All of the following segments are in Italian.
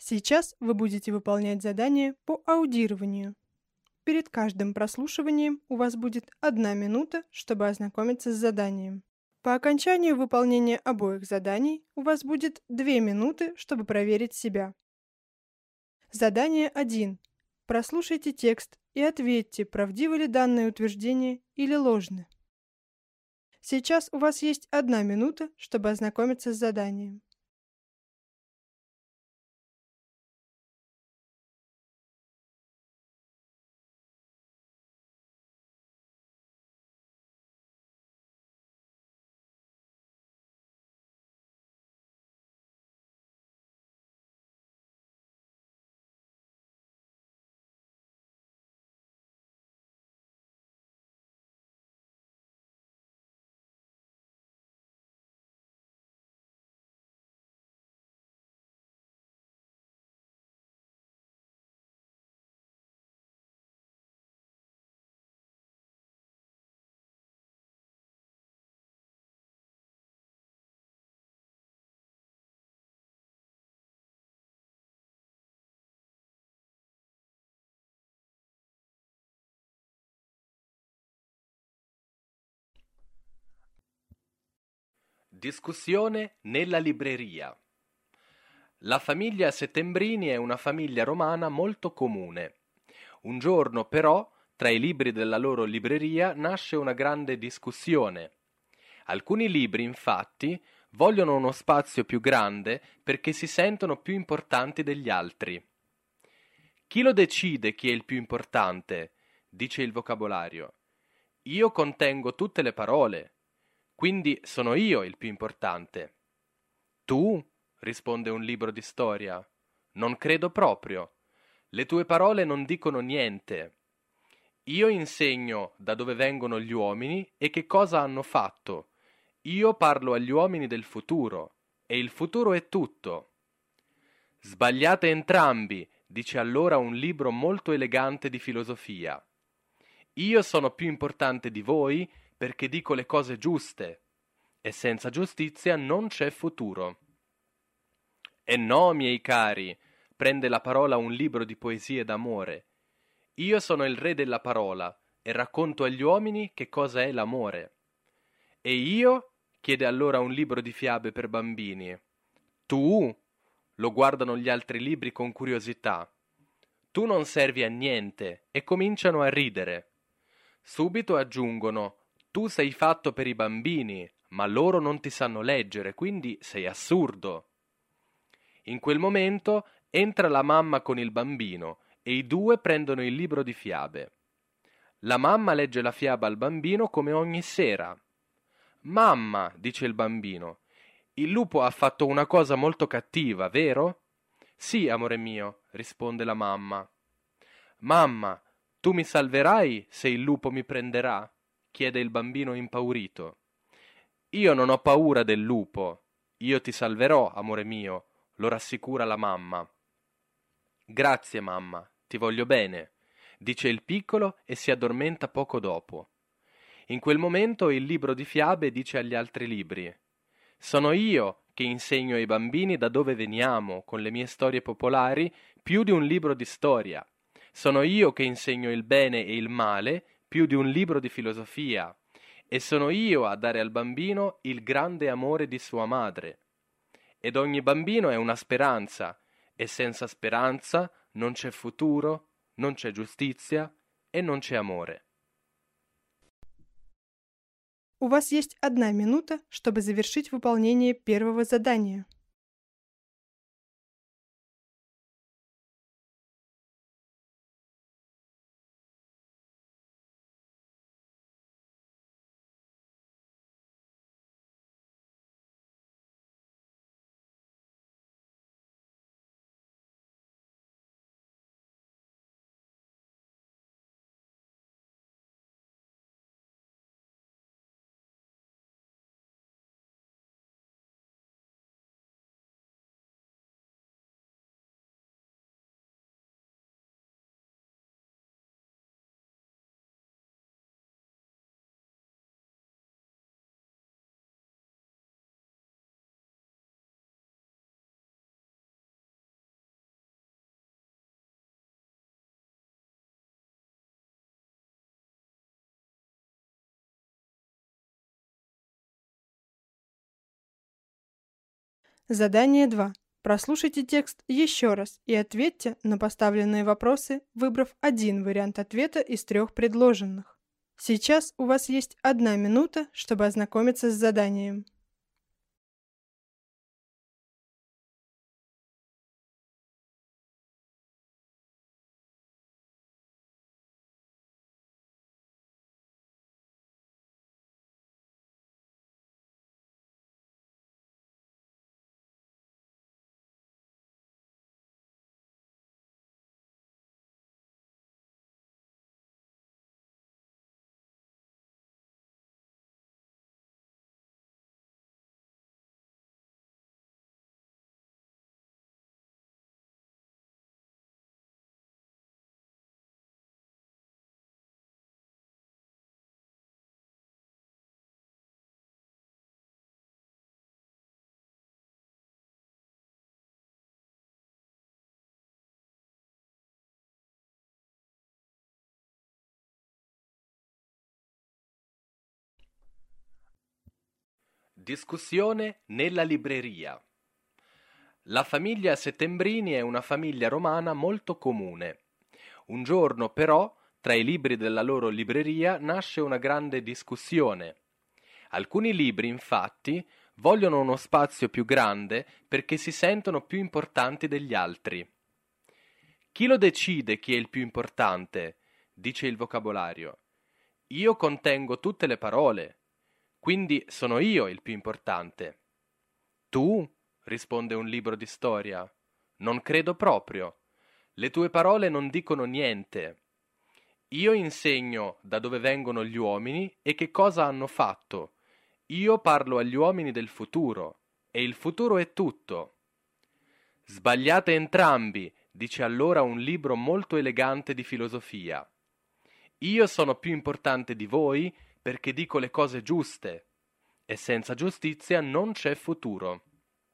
Сейчас вы будете выполнять задание по аудированию. Перед каждым прослушиванием у вас будет 1 минута, чтобы ознакомиться с заданием. По окончанию выполнения обоих заданий у вас будет 2 минуты, чтобы проверить себя. Задание 1. Прослушайте текст и ответьте, правдивы ли данное утверждение или ложны. Сейчас у вас есть 1 минута, чтобы ознакомиться с заданием. Discussione nella libreria. La famiglia Settembrini è una famiglia romana molto comune. Un giorno, però, tra i libri della loro libreria nasce una grande discussione. Alcuni libri, infatti, vogliono uno spazio più grande perché si sentono più importanti degli altri. Chi lo decide chi è il più importante? Dice il vocabolario. Io contengo tutte le parole. Quindi sono io il più importante. Tu? Risponde un libro di storia. Non credo proprio. Le tue parole non dicono niente. Io insegno da dove vengono gli uomini e che cosa hanno fatto. Io parlo agli uomini del futuro, e il futuro è tutto. Sbagliate entrambi, dice allora un libro molto elegante di filosofia. Io sono più importante di voi perché dico le cose giuste, e senza giustizia non c'è futuro. E no, miei cari, prende la parola un libro di poesie d'amore. Io sono il re della parola e racconto agli uomini che cosa è l'amore. E io? Chiede allora un libro di fiabe per bambini. Tu? Lo guardano gli altri libri con curiosità. Tu non servi a niente e cominciano a ridere. Subito aggiungono: tu sei fatto per i bambini, ma loro non ti sanno leggere, quindi sei assurdo. In quel momento entra la mamma con il bambino e i due prendono il libro di fiabe. La mamma legge la fiaba al bambino come ogni sera. Mamma, dice il bambino, il lupo ha fatto una cosa molto cattiva, vero? Sì, amore mio, risponde la mamma. Mamma, tu mi salverai se il lupo mi prenderà? Chiede il bambino impaurito. Io non ho paura del lupo. Io ti salverò, amore mio, lo rassicura la mamma. Grazie, mamma, ti voglio bene, dice il piccolo e si addormenta poco dopo. In quel momento il libro di fiabe dice agli altri libri: sono io che insegno ai bambini da dove veniamo con le mie storie popolari più di un libro di storia. Sono io che insegno il bene e il male più di un libro di filosofia. E sono io a dare al bambino il grande amore di sua madre. Ed ogni bambino è una speranza, e senza speranza non c'è futuro, non c'è giustizia e non c'è amore. У вас есть 1 минута, чтобы завершить выполнение первого задания. Задание 2. Прослушайте текст еще раз и ответьте на поставленные вопросы, выбрав один вариант ответа из 3 предложенных. Сейчас у вас есть 1 минута, чтобы ознакомиться с заданием. Discussione nella libreria. La famiglia Settembrini è una famiglia romana molto comune. Un giorno, però, tra i libri della loro libreria nasce una grande discussione. Alcuni libri, infatti, vogliono uno spazio più grande perché si sentono più importanti degli altri. Chi lo decide chi è il più importante? Dice il vocabolario. Io contengo tutte le parole, quindi sono io il più importante. Tu? Risponde un libro di storia. Non credo proprio. Le tue parole non dicono niente. Io insegno da dove vengono gli uomini e che cosa hanno fatto. Io parlo agli uomini del futuro, e il futuro è tutto. Sbagliate entrambi, dice allora un libro molto elegante di filosofia. Io sono più importante di voi perché dico le cose giuste, e senza giustizia non c'è futuro.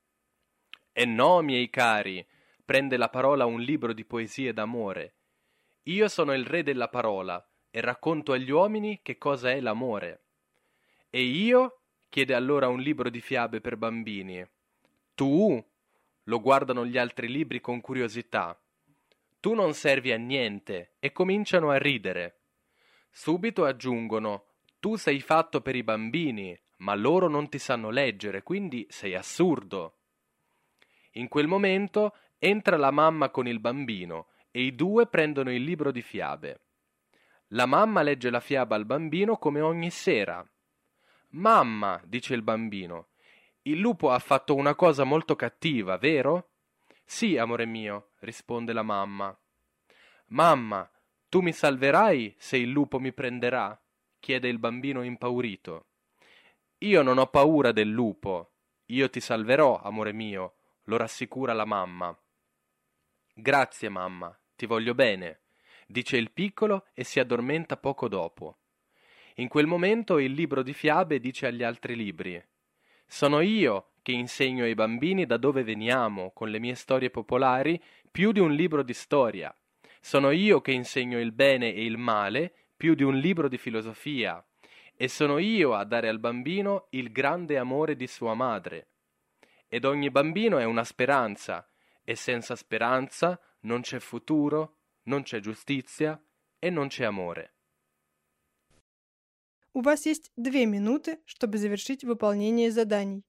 E no, miei cari, prende la parola un libro di poesie d'amore. Io sono il re della parola e racconto agli uomini che cosa è l'amore. E io? Chiede allora un libro di fiabe per bambini. Tu? Lo guardano gli altri libri con curiosità. Tu non servi a niente e cominciano a ridere. Subito aggiungono: tu sei fatto per i bambini, ma loro non ti sanno leggere, quindi sei assurdo. In quel momento entra la mamma con il bambino e i due prendono il libro di fiabe. La mamma legge la fiaba al bambino come ogni sera. Mamma, dice il bambino, il lupo ha fatto una cosa molto cattiva, vero? Sì, amore mio, risponde la mamma. Mamma, tu mi salverai se il lupo mi prenderà? Chiede il bambino impaurito. Io non ho paura del lupo. Io ti salverò, amore mio, lo rassicura la mamma. Grazie, mamma, ti voglio bene, dice il piccolo e si addormenta poco dopo. In quel momento il libro di fiabe dice agli altri libri: sono io che insegno ai bambini da dove veniamo con le mie storie popolari più di un libro di storia. Sono io che insegno il bene e il male più di un libro di filosofia. E sono io a dare al bambino il grande amore di sua madre. Ed ogni bambino è una speranza, e senza speranza non c'è futuro, non c'è giustizia e non c'è amore. У вас есть 2 минуты, чтобы завершить выполнение заданий.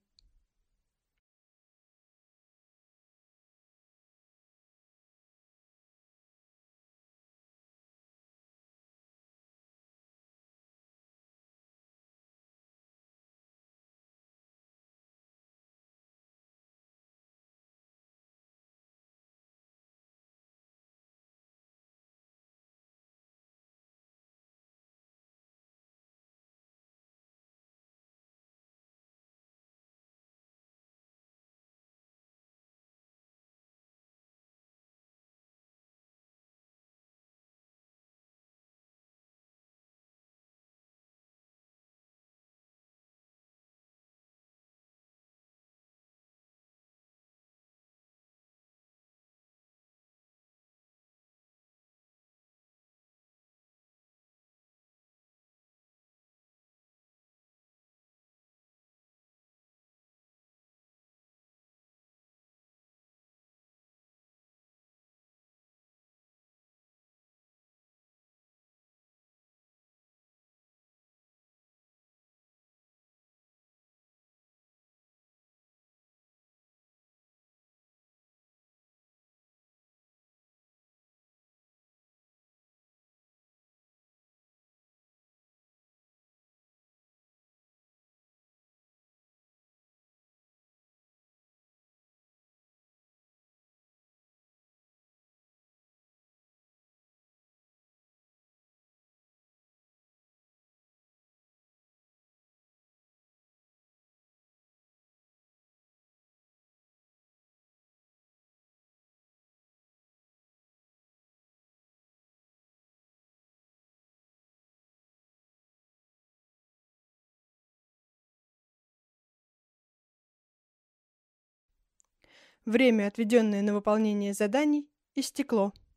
Время, отведенное на выполнение заданий, истекло.